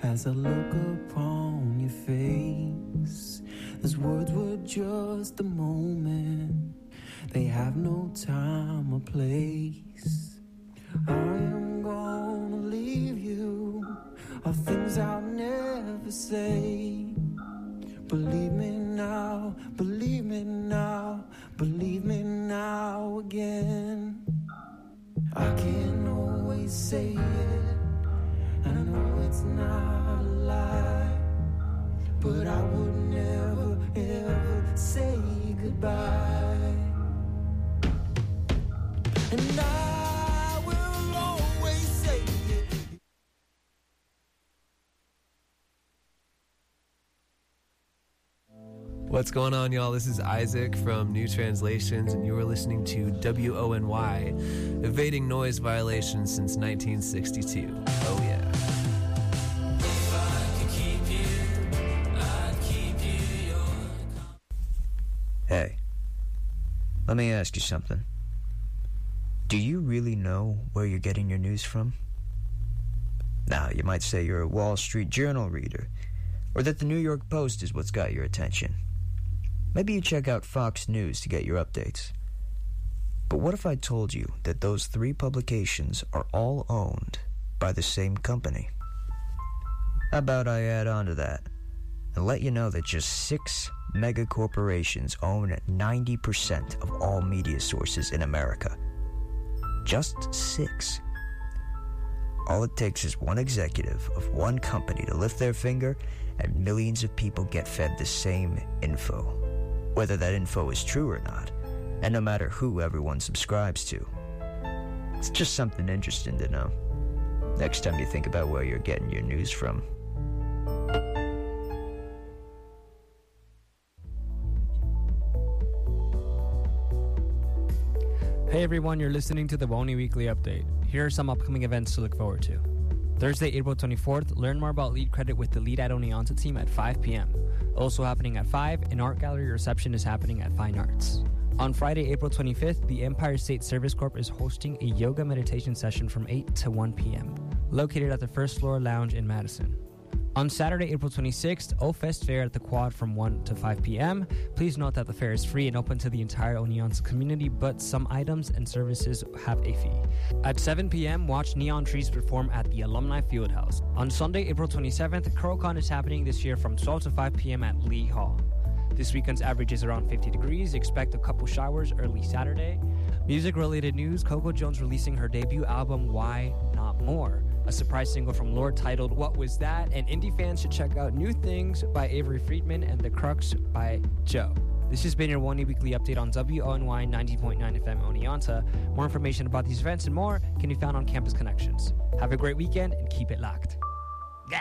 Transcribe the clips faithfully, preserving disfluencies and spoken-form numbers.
as I look upon your face. Those words were just a moment, they have no time or place. I am gonna leave you, all things I'll never say. Believe me now, believe me now, believe me now again. I can't always say it, I know it's not a lie, but I would never ever say goodbye. And I will always say it. What's going on, y'all? This is Isaac from New Translations, and you are listening to W O N Y, evading noise violations since nineteen sixty-two. Oh, yeah. If I could keep you, I'd keep you your... Hey, let me ask you something. Do you really know where you're getting your news from? Now, you might say you're a Wall Street Journal reader, or that the New York Post is what's got your attention. Maybe you check out Fox News to get your updates. But what if I told you that those three publications are all owned by the same company? How about I add on to that and let you know that just six mega corporations own ninety percent of all media sources in America. Just six. All it takes is one executive of one company to lift their finger, and millions of people get fed the same info, whether that info is true or not, and no matter who everyone subscribes to. It's just something interesting to know. Next time you think about where you're getting your news from. Hey everyone, you're listening to the WONY Weekly Update. Here are some upcoming events to look forward to. Thursday, April twenty-fourth, learn more about Lead Credit with the Lead at Oneonta team at five p.m. Also happening at five, an art gallery reception is happening at Fine Arts. On Friday, April twenty-fifth, the Empire State Service Corp is hosting a yoga meditation session from eight to one p.m., located at the First Floor Lounge in Madison. On Saturday, April twenty-sixth, O-Fest Fair at the Quad from one to five p.m. Please note that the fair is free and open to the entire Oneonta community, but some items and services have a fee. At seven p.m., watch Neon Trees perform at the Alumni Fieldhouse. On Sunday, April twenty-seventh, CurlCon is happening this year from twelve to five p.m. at Lee Hall. This weekend's average is around fifty degrees. Expect a couple showers early Saturday. Music-related news, Coco Jones releasing her debut album, Why Not More? A surprise single from Lorde titled What Was That? And indie fans should check out New Things by Avery Friedman and The Crux by Joe. This has been your WONY Weekly Update on W O N Y ninety point nine F M Oneonta. More information about these events and more can be found on Campus Connections. Have a great weekend and keep it locked. Yeah.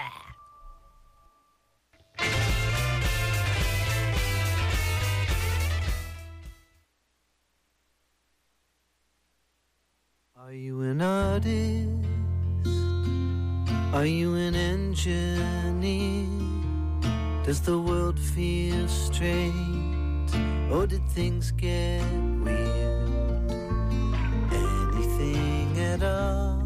Are you an artist? Are you an engineer? Does the world feel straight, or did things get weird? Anything at all,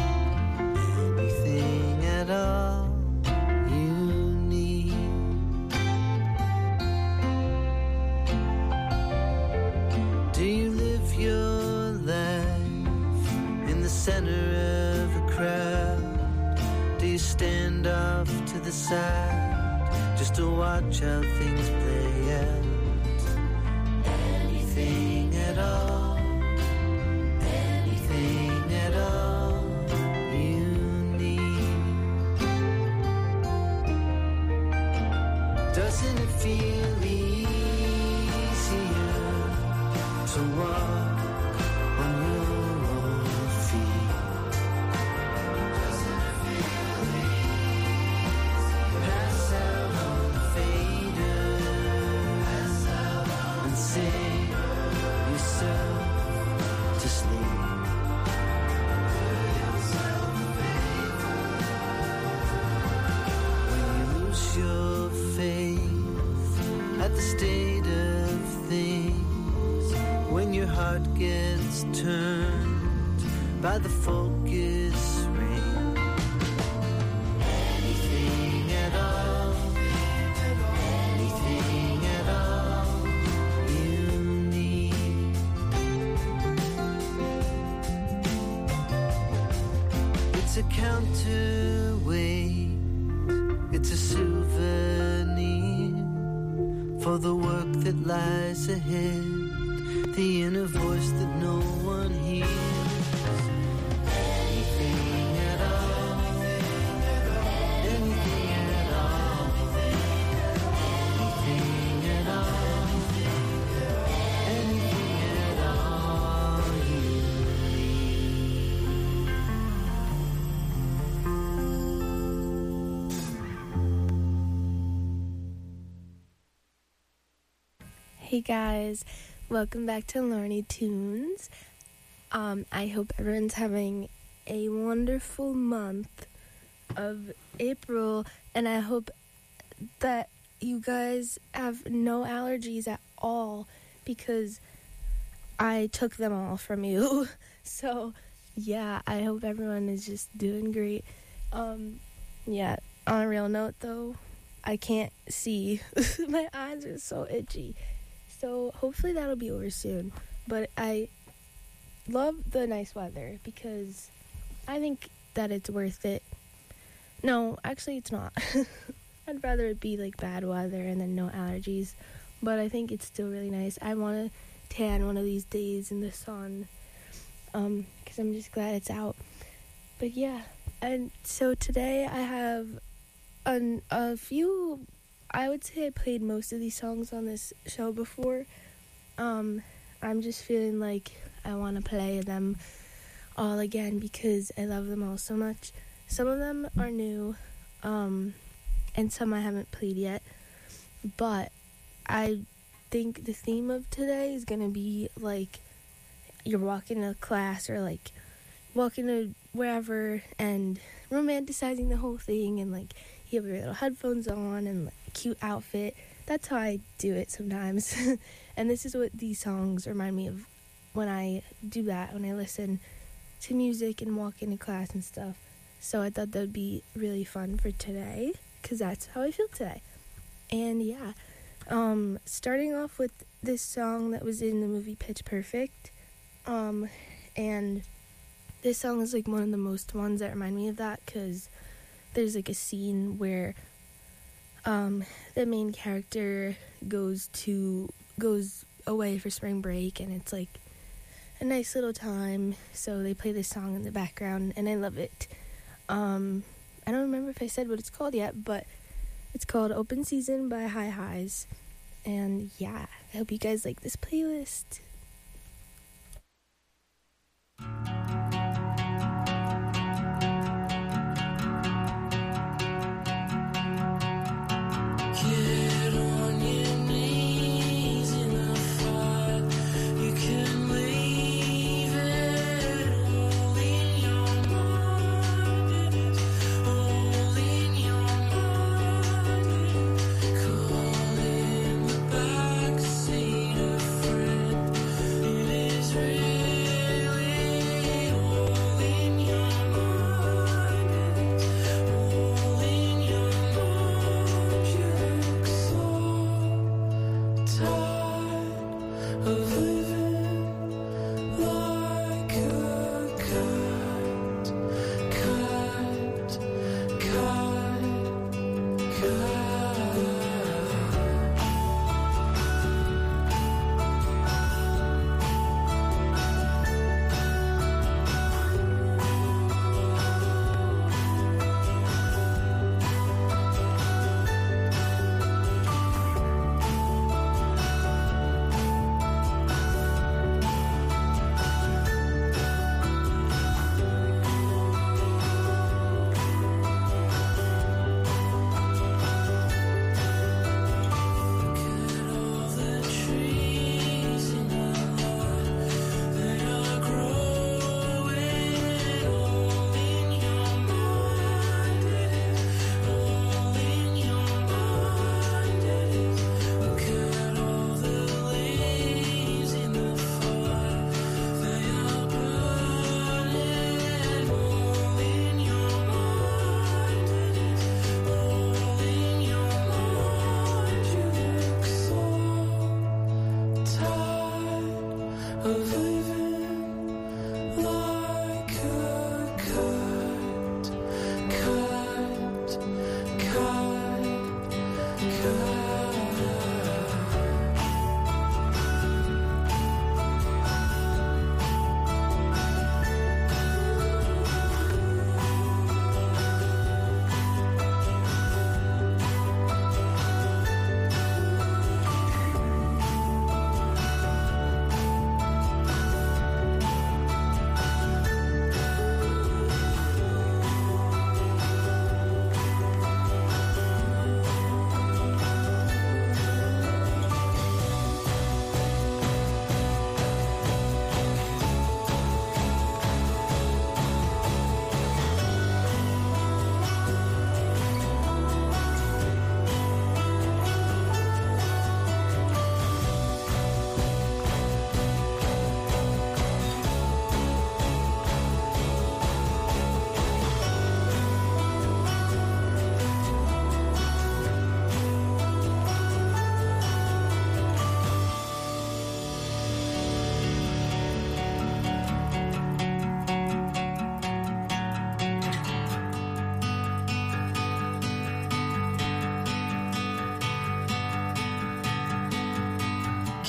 anything at all you need. Do you live your life in the center of a crowd? Do you stand off to the side just to watch how things play out? Anything at all, anything at all you need. Doesn't it feel easier to walk on your own feet? Doesn't it feel easier? Pass out on the fader, pass out on and sing yourself to sleep. When you lose your faith at the state of things, when your heart gets turned by the focus ring, anything the work that lies ahead, the inner voice that no one hears. Anything at all, anything at all, anything at all, anything at all you Hey guys, welcome back to Lorny Tunes. Um, I hope everyone's having a wonderful month of April, and I hope that you guys have no allergies at all, because I took them all from you. So yeah, I hope everyone is just doing great. Um, yeah, on a real note though, I can't see. My eyes are so itchy. So hopefully that'll be over soon. But I love the nice weather because I think that it's worth it. No, actually it's not. I'd rather it be like bad weather and then no allergies. But I think it's still really nice. I want to tan one of these days in the sun. Um, because I'm just glad it's out. But yeah. And so today I have an, a few... I would say I played most of these songs on this show before. Um, I'm just feeling like I want to play them all again because I love them all so much. Some of them are new, um, and some I haven't played yet. But I think the theme of today is going to be like you're walking to class or like walking to wherever and romanticizing the whole thing, and like you have your little headphones on and like cute outfit. That's how I do it sometimes. And this is what these songs remind me of when I do that, when I listen to music and walk into class and stuff. So I thought that would be really fun for today because that's how I feel today. And yeah, um, starting off with this song that was in the movie Pitch Perfect. Um, and this song is like one of the most ones that remind me of that because there's like a scene where um, the main character goes to goes away for spring break, and it's like a nice little time. So they play this song in the background, and I love it. Um, I don't remember if I said what it's called yet, but it's called Open Season by High Highs. And yeah, I hope you guys like this playlist. Get on your knees in the fire. You can leave it all in your mind. It's all in your mind. Call in the backseat a friend.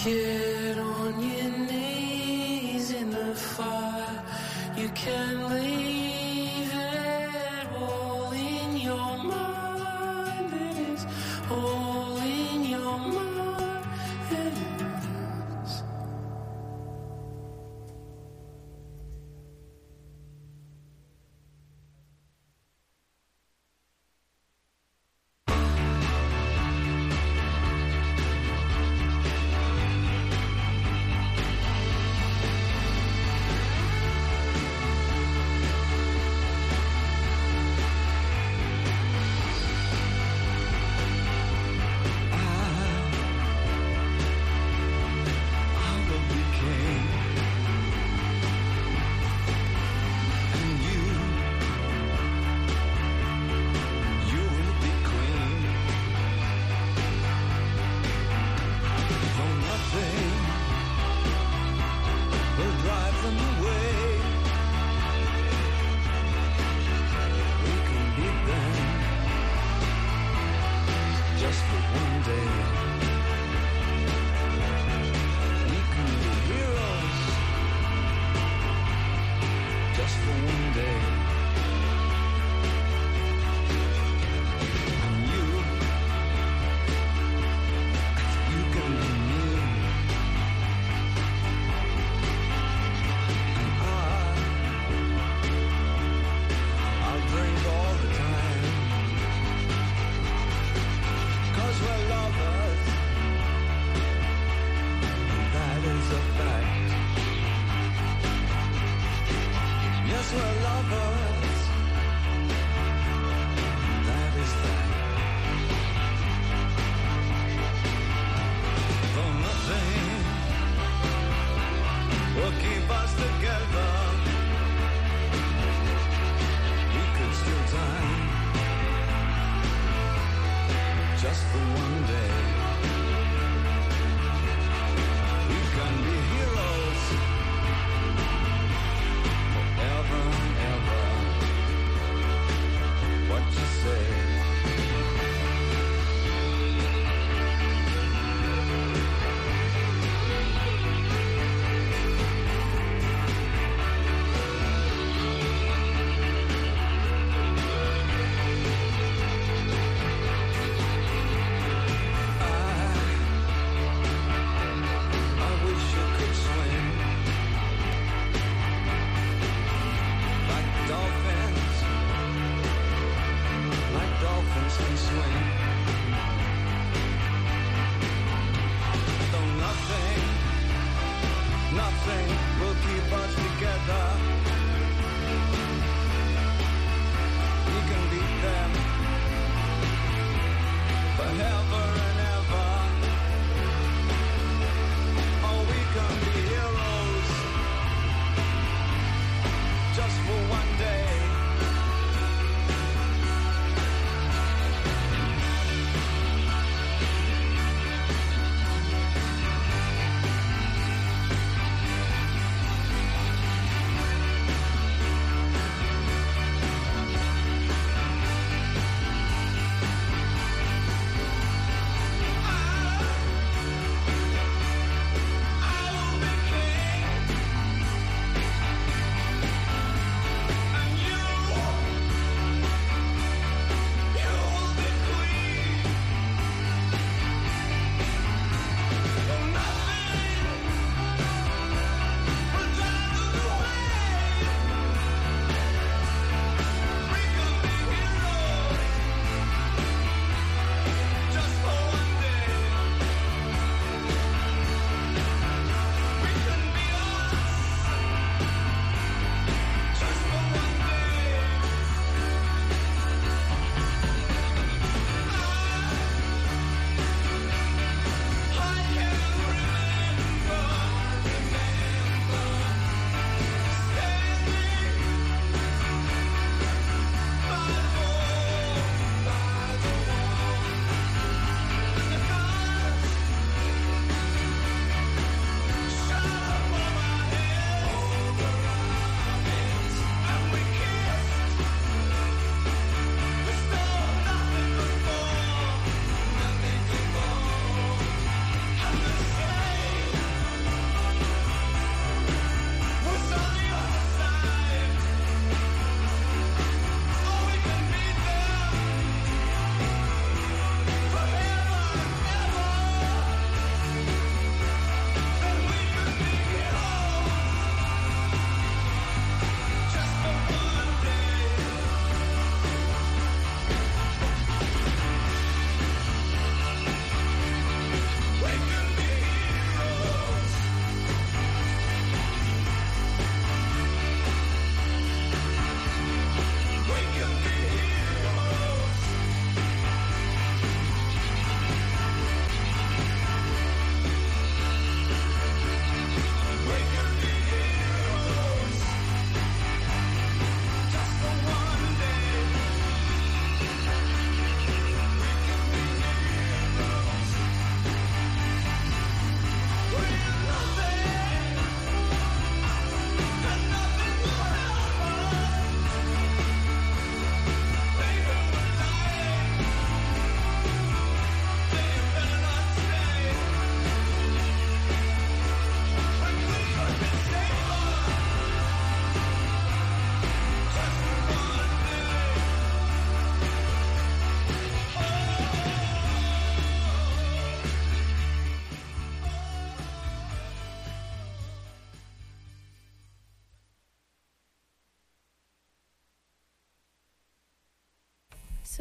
Get on your knees in the fire. You can leave it all in your mind. It is all in your mind. It is.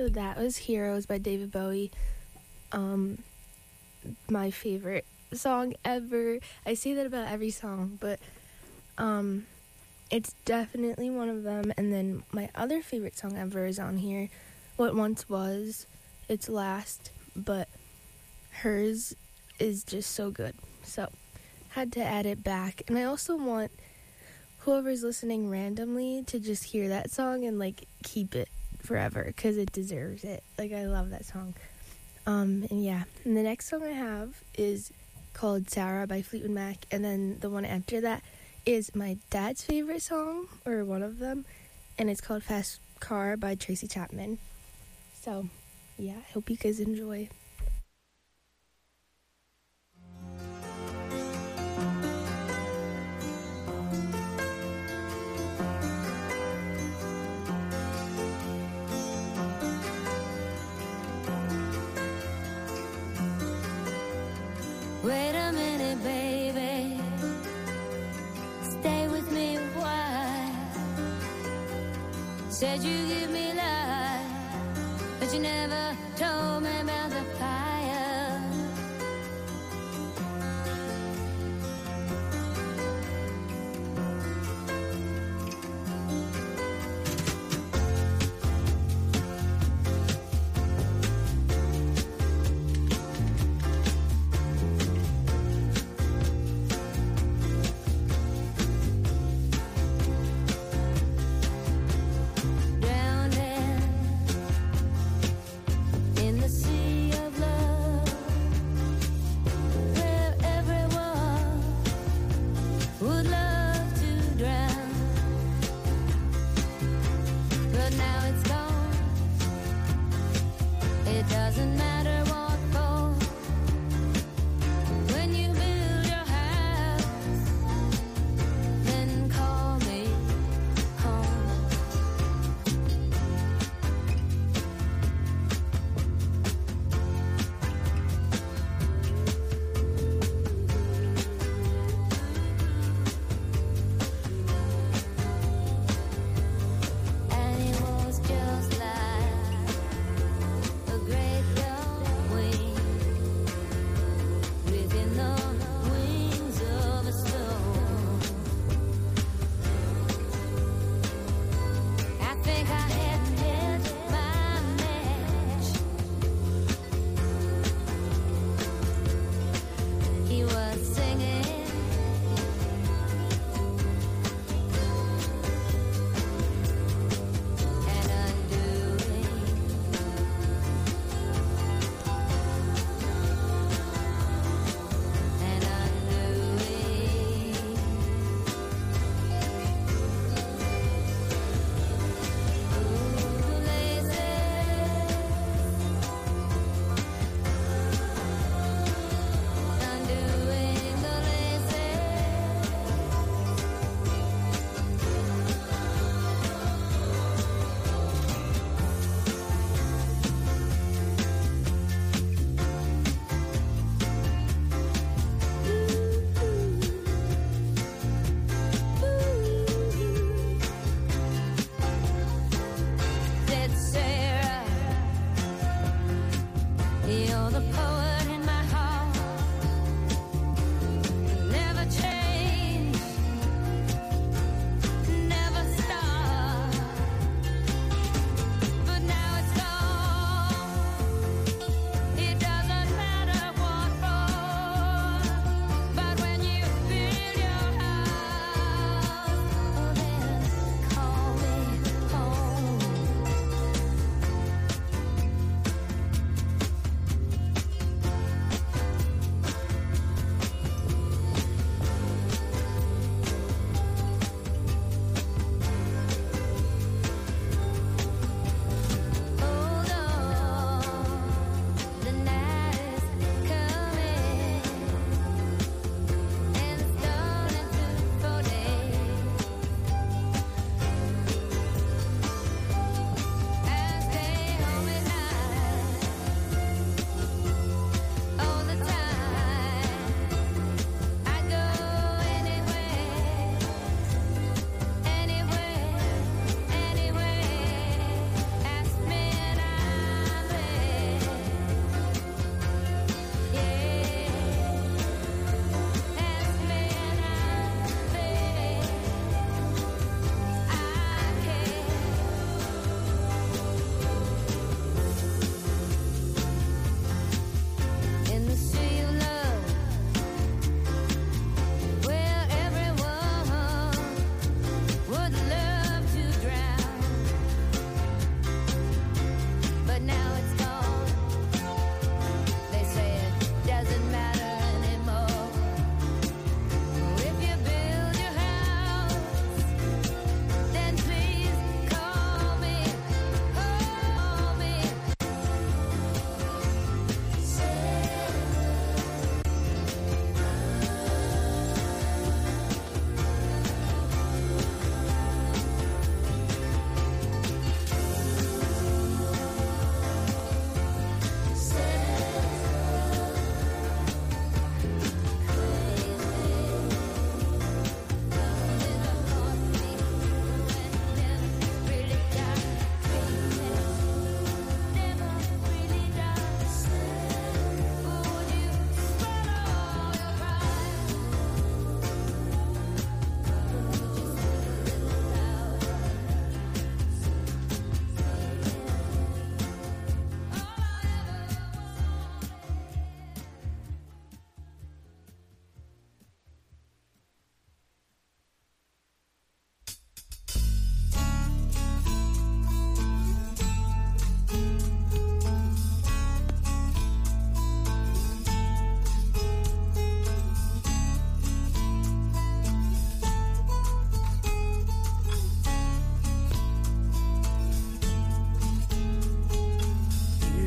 So that was Heroes by David Bowie. Um, my favorite song ever. I say that about every song, but um, it's definitely one of them. And then my other favorite song ever is on here. What Once Was. It's last, but hers is just so good. So, had to add it back. And I also want whoever's listening randomly to just hear that song and, like, keep it forever, because it deserves it. Like, I love that song. Um, and yeah. And the next song I have is called Sarah by Fleetwood Mac. And then the one after that is my dad's favorite song, or one of them. And it's called Fast Car by Tracy Chapman. So, yeah, I hope you guys enjoy. Wait a minute, baby. Stay with me a while. Said you give me life, but you never told me about the fire.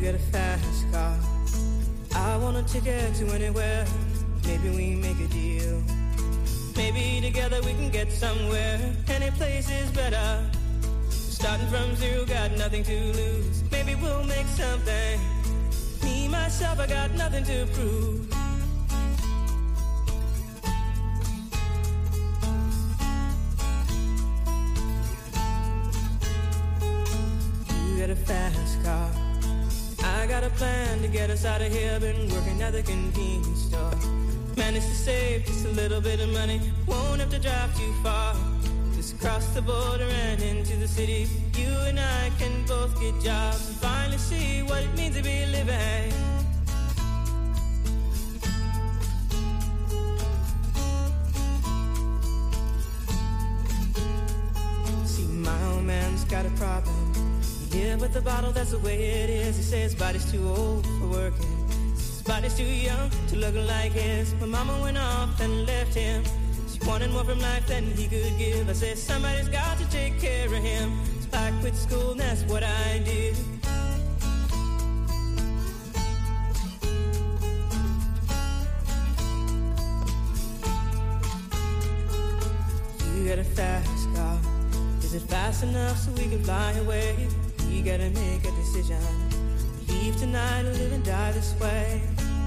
get a fast car. I want a ticket to anywhere. Maybe we make a deal. Maybe together we can get somewhere. Any place is better. Starting from zero, got nothing to lose. Maybe we'll make something. Me, myself, I got nothing to prove. You got a fast car. I got a plan to get us out of here. Been working at the convenience store. Managed to save just a little bit of money. Won't have to drive too far. Just cross the border and into the city. You and I can both get jobs and finally see what it means to be living. See, my old man's got a problem. He live with the bottle, that's the way it is. He says his body's too old for working. His body's too young to look like his. My mama went off and left him. She wanted more from life than he could give. I said somebody's got to take care of him. So I quit school and that's what I did. You got a fast car. Is it fast enough so we can fly away? We gotta make a decision. Leave tonight or live and die this way.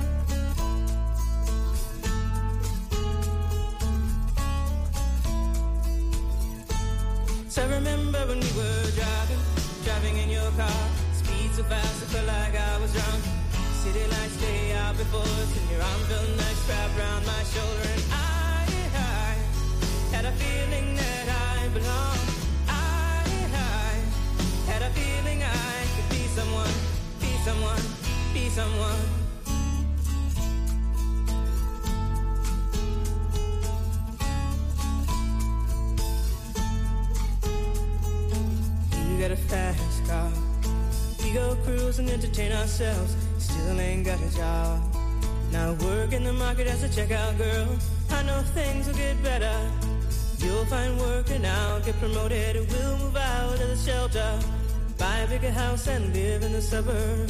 So I remember when we were driving, driving in your car. Speed so fast I felt like I was drunk. City lights lay out before us and your arm felt nice wrapped around my shoulder. And I, I had a feeling that I belonged. I, I had a feeling I could be someone, be someone, be someone. You got a fast car. We go cruise and entertain ourselves. Still ain't got a job. Now work in the market as a checkout girl. I know things will get better. You'll find work and I'll get promoted. And we'll move out of the shelter, buy a bigger house and live in the suburbs.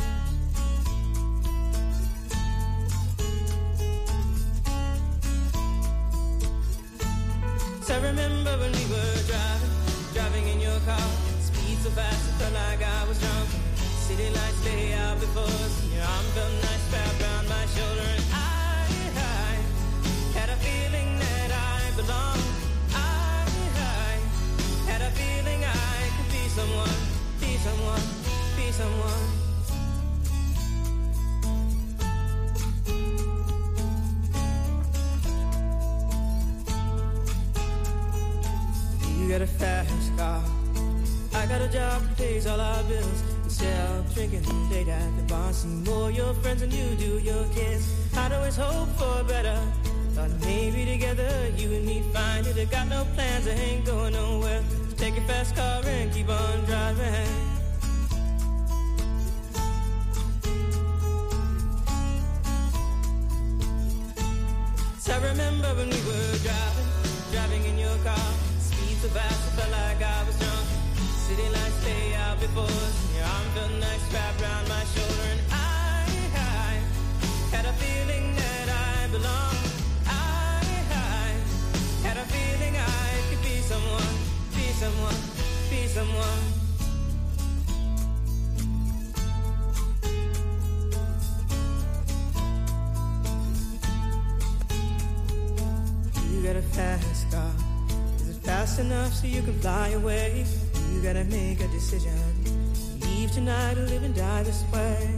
So I remember when we were driving, driving in your car. Speed so fast I felt like I was drunk. City lights lay out before us and your arm felt nice wrapped around my shoulder. And I, I had a feeling that I belonged. I, I had a feeling I could be someone, be someone, be someone. You got a fast car. I got a job that pays all our bills. Instead of drinking late at the bar, see more your friends than you do your kids. I'd always hope for better. Thought maybe together you and me find it. I got no plans, I ain't going nowhere. So take your fast car and keep on driving. So I remember when we were driving, driving in your car. Speed so fast I felt like I was drunk. City lights lay out before us and your arm felt nice wrapped around my shoulder. And I, I had a feeling that I belonged. I, I had a feeling I could be someone, be someone, be someone. You got a fast car. Is it fast enough so you can fly away? You gotta make a decision. Leave tonight or live and die this way.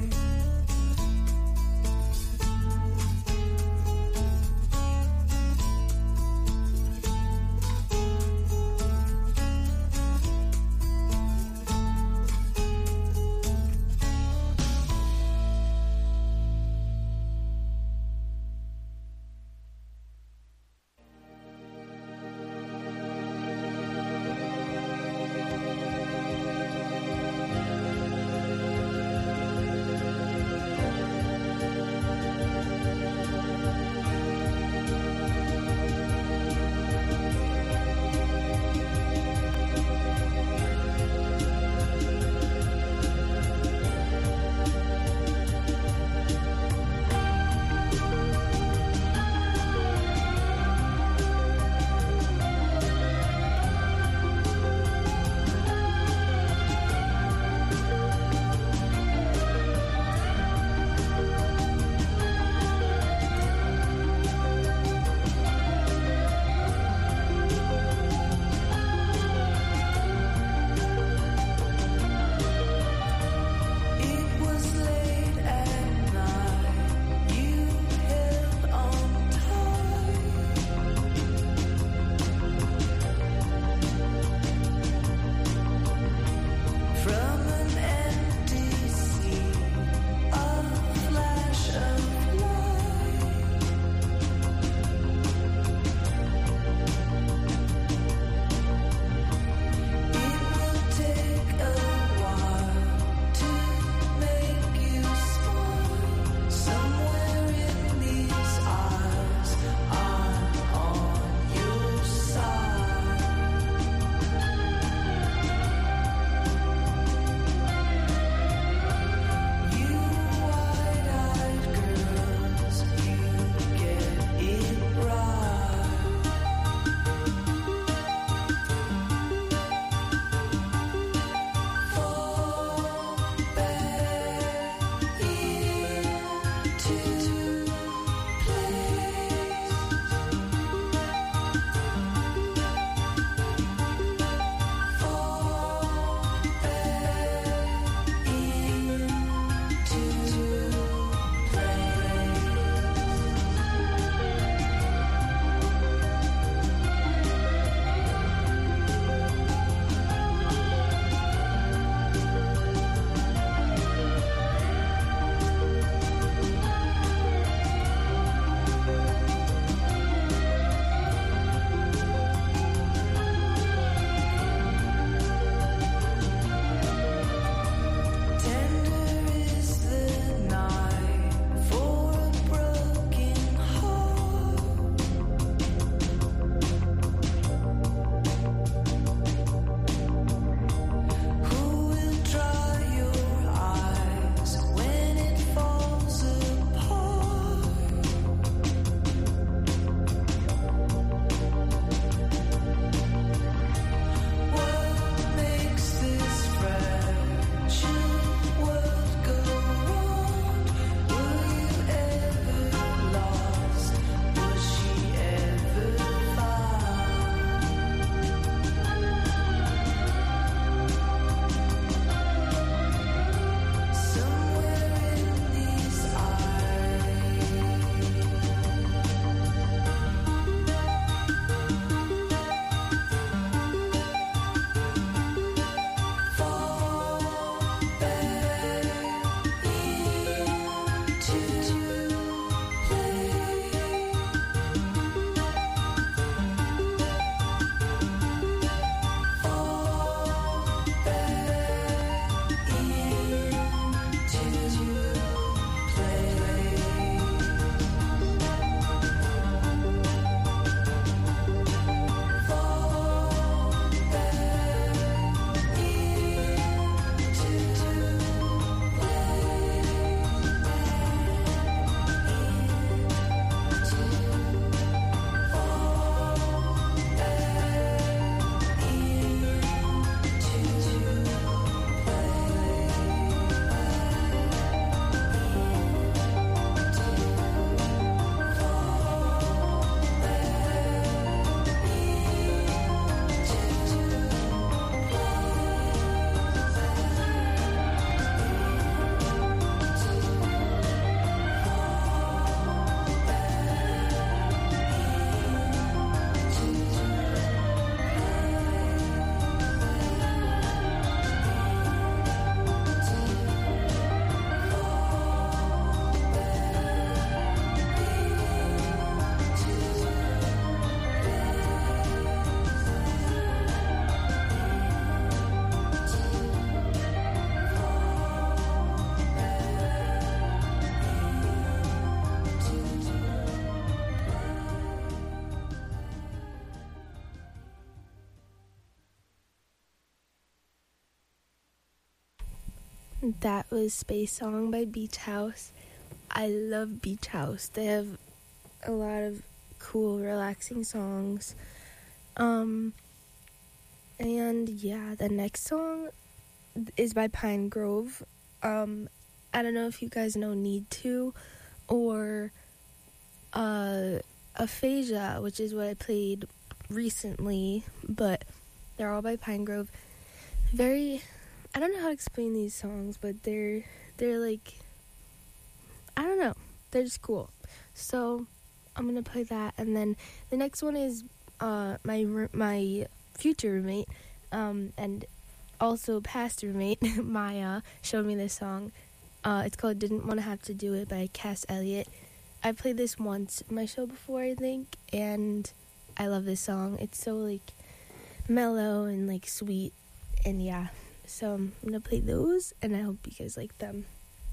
that was Space Song by Beach House. I love Beach House. They have a lot of cool, relaxing songs. Um, and yeah, the next song is by Pine Grove. Um, I don't know if you guys know Need To or uh, Aphasia, which is what I played recently, but they're all by Pine Grove. Very, I don't know how to explain these songs, but they're, they're like, I don't know, they're just cool. So I'm gonna play that, and then the next one is uh, my my future roommate, um, and also past roommate, Maya, showed me this song. Uh, it's called Didn't Want to Have to Do It by Cass Elliot. I played this once in my show before, I think, and I love this song. It's so, like, mellow and, like, sweet, and yeah. So I'm going to play those, and I hope you guys like them.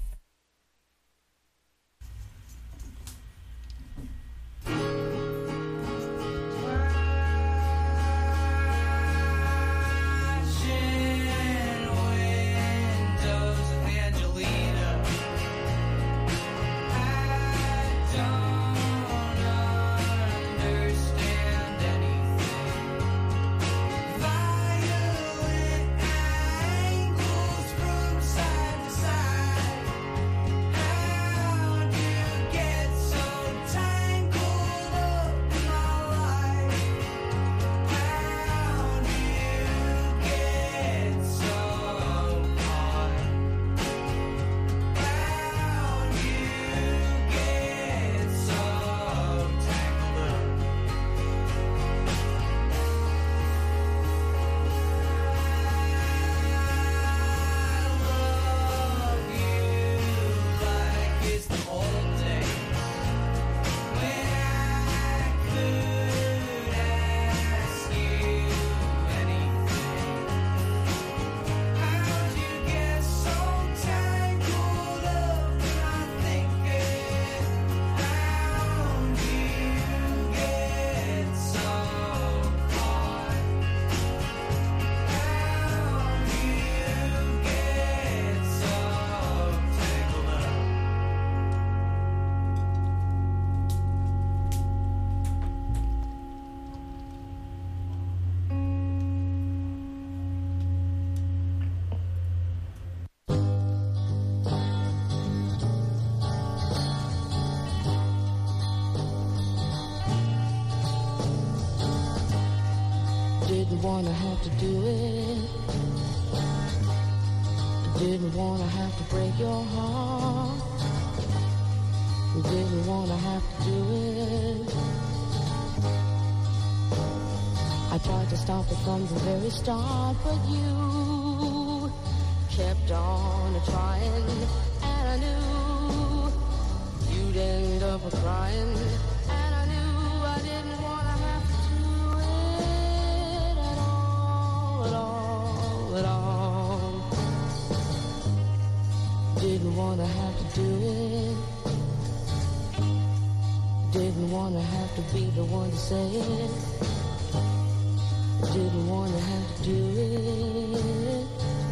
Didn't wanna have to do it. Didn't wanna have to break your heart. Didn't wanna have to do it. I tried to stop it from the very start, but you kept on trying, and I knew you'd end up crying, and I knew I didn't wanna have to do it at all, at all, at all. Didn't wanna have to do it. Didn't wanna have to be the one to say it. Didn't wanna have to do it.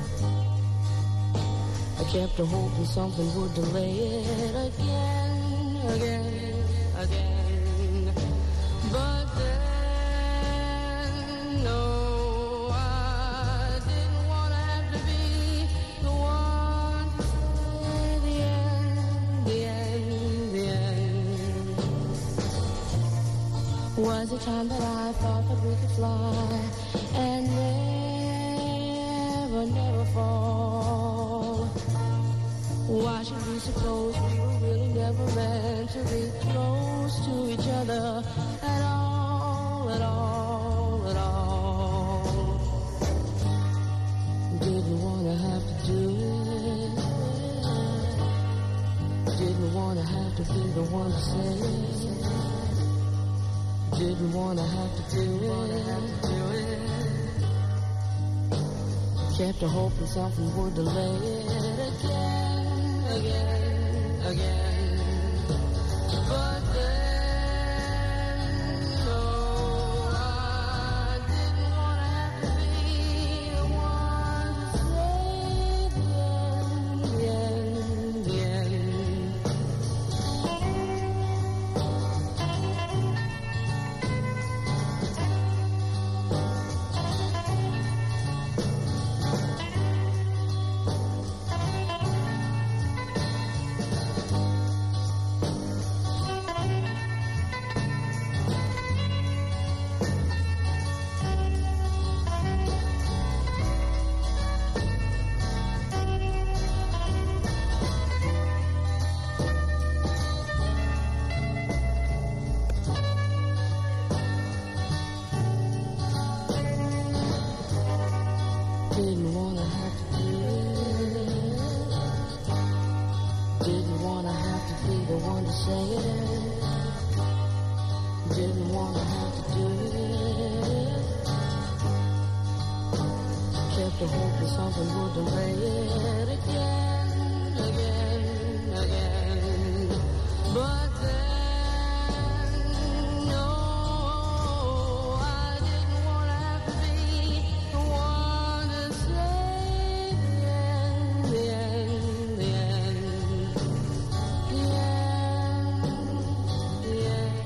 I kept hoping something would delay it again, again, again. But then, no, I didn't wanna have to be the one to say the end, the end, the end. Was a time that I thought that we could fly and never, never fall. Why should we suppose we were really never meant to be close to each other at all, at all, at all? Didn't wanna have to do it. Didn't wanna have to be the one to say it. Didn't wanna have to do it. Kept a hoping something would delay it again, again, again. But then, no, I didn't wanna have to be the one to say the end, wanna have to be the one to say it. Didn't wanna have to do it. Kept the hope that something would delay it again, again, again. But then, no, I didn't wanna have to be the one to say the end, the end, the end, the end, the end.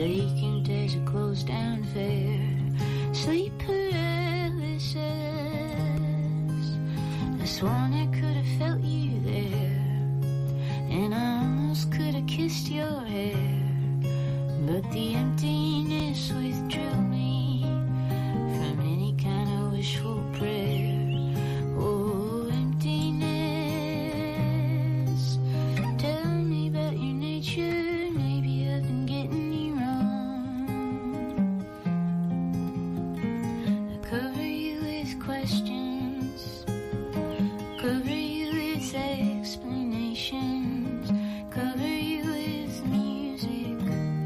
Lake there's a closed down fair. Sleep paralysis. I sworn I could have felt you there, and I almost could have kissed your hair, but the emptiness withdrew me from any kind of wishful prayer. Oh, emptiness, tell me about your nature. Maybe I've been getting you wrong. I cover you with questions, cover you with explanations, cover you with music.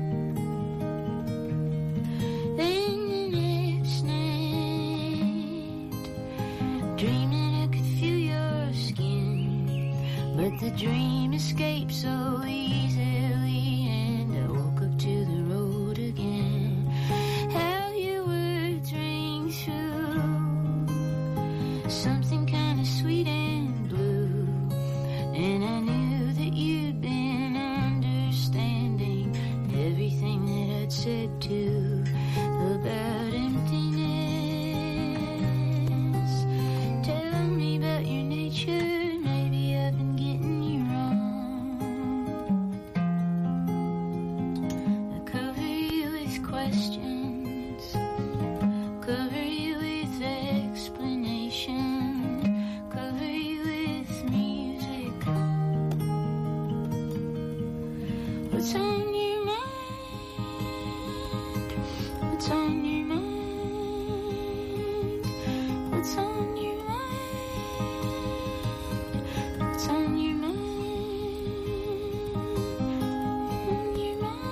Then the next night, dreaming I could feel your skin, but the dream escaped so easily, and I woke up to the road again. How your words ring through, something kind of sweet and blue, and I knew that you'd been understanding everything that I'd said too about emptiness. Tell me about your nature. Maybe I've been getting you wrong. I cover you with questions, cover you with explanations, cover you with music. What's on your mind? What's on your mind? What's on your mind? What's on your mind? On your mind.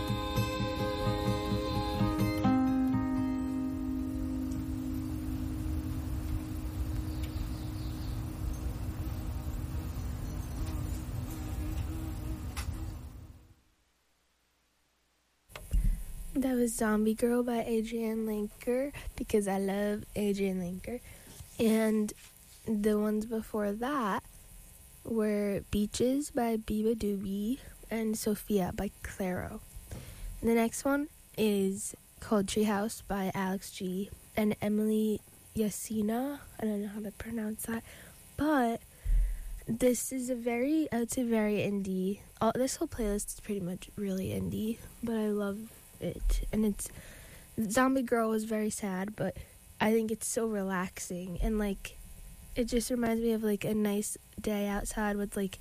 That was Zombie Girl by Adrienne Lenker, because I love Adrienne Lenker. And the ones before that were Beaches by Biba Doobie and Sophia by Clairo. The next one is called Treehouse by Alex G and Emily Yasina. I don't know how to pronounce that, but this is a very, I would say very indie. All, this whole playlist is pretty much really indie, but I love it. And it's, Zombie Girl was very sad, but I think it's so relaxing, and like it just reminds me of like a nice day outside with like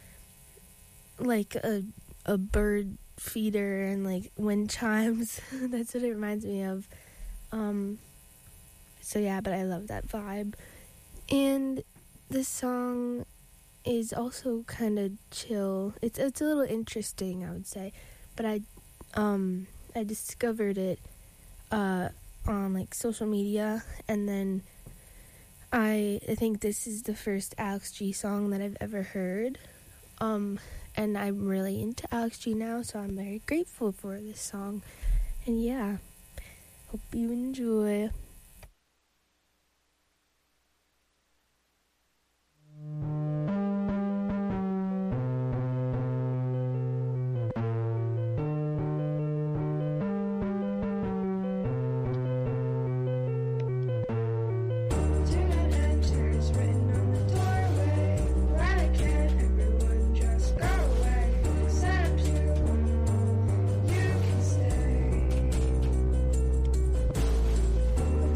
like a a bird feeder and like wind chimes. That's what it reminds me of. Um so yeah, but I love that vibe. And this song is also kind of chill. It's it's a little interesting, I would say, but I um I discovered it uh on like social media, and then I I think this is the first Alex G song that I've ever heard, um and I'm really into Alex G now, so I'm very grateful for this song. And yeah, hope you enjoy. You can stay.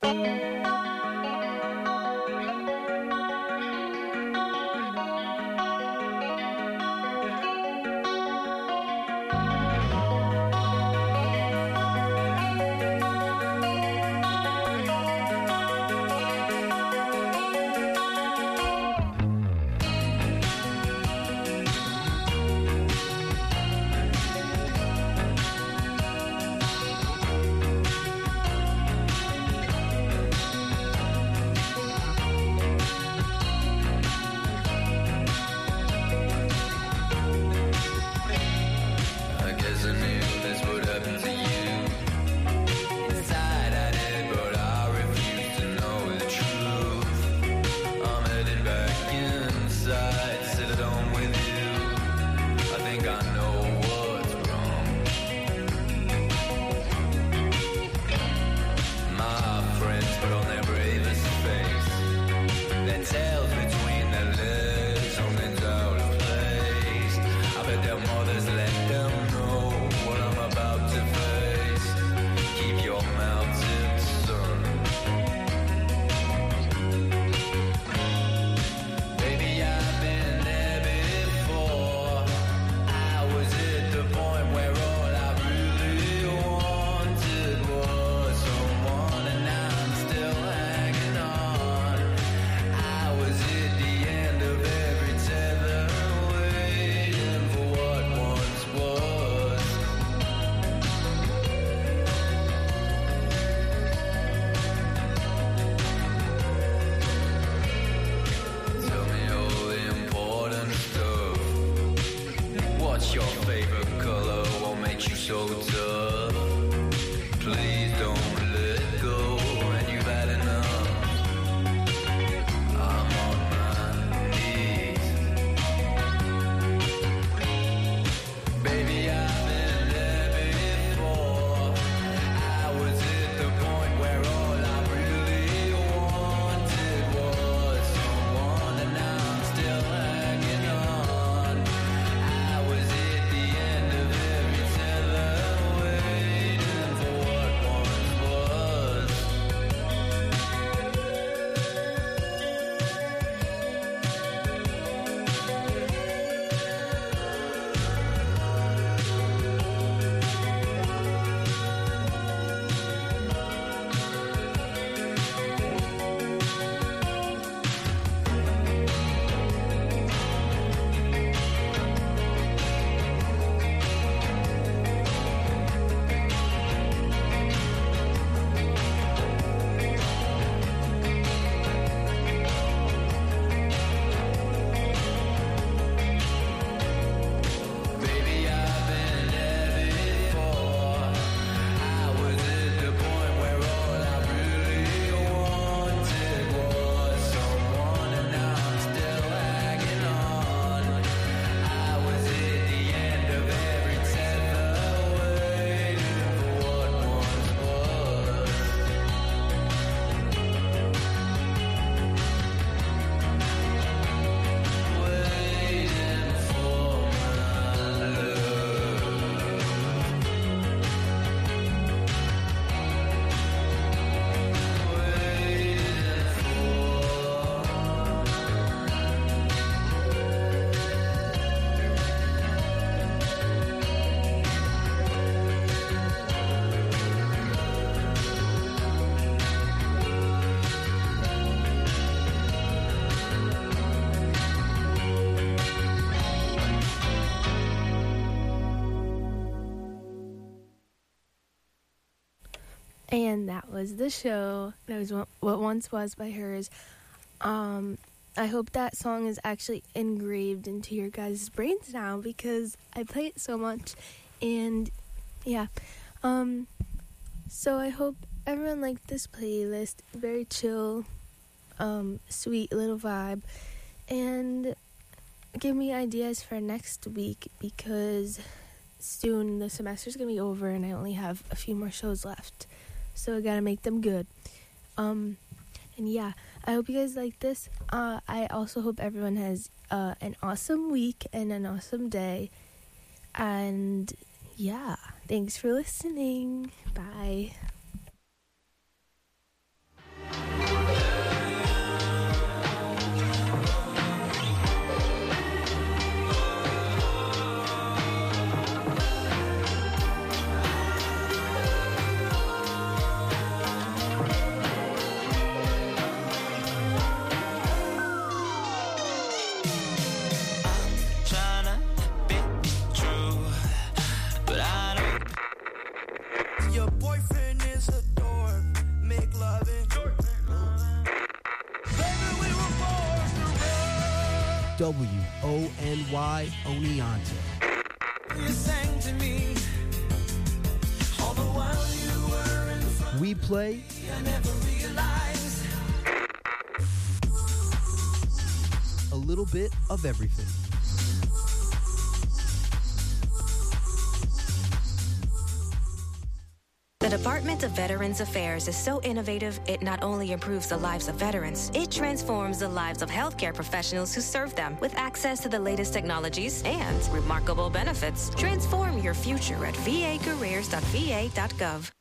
I guess I knew this would happen to you. Inside I did, but I refuse to know the truth. I'm heading back inside, sit at home with you. I think I know what's wrong. My friends put on their bravest face. Their tails between their legs, something's out of place. I bet their mothers let them know what I'm about to face. Keep your mouths in, son. Baby, I've been there before. I was at the point where all I really wanted was someone, and now I'm still hanging on. I was at the end of every tether, waiting for what once was. Tell me all the important stuff. What's your favorite color? What makes you so tough? Please don't let go when you've had enough. I'm on my knees. Baby, I've been there before. I was at the point where all I really wanted was someone, and now I'm still hanging on. I was at the end of every tether, waiting for what once was. Baby, I've been there before. I was at the point where all I really wanted was someone, and now I'm still hanging on. I was at the end of every tether, waiting for what once was. Waiting for my love. Waiting And that was the show. That was what, what once was by hers. Um, I hope that song is actually engraved into your guys' brains now, because I play it so much. And yeah. Um, so I hope everyone liked this playlist. Very chill, um, sweet little vibe. And give me ideas for next week, because soon the semester's gonna be over and I only have a few more shows left. So I gotta make them good. Um, and yeah, I hope you guys like this. Uh, I also hope everyone has uh, an awesome week and an awesome day. And yeah, thanks for listening. Bye. Your boyfriend is a dork. Make loving. Baby, we were born to run. W O N Y Oneonta. You sang to me all the while you were in front. We play. I never realized. A little bit of everything. The Department of Veterans Affairs is so innovative, it not only improves the lives of veterans, it transforms the lives of healthcare professionals who serve them with access to the latest technologies and remarkable benefits. Transform your future at v a careers dot v a dot gov.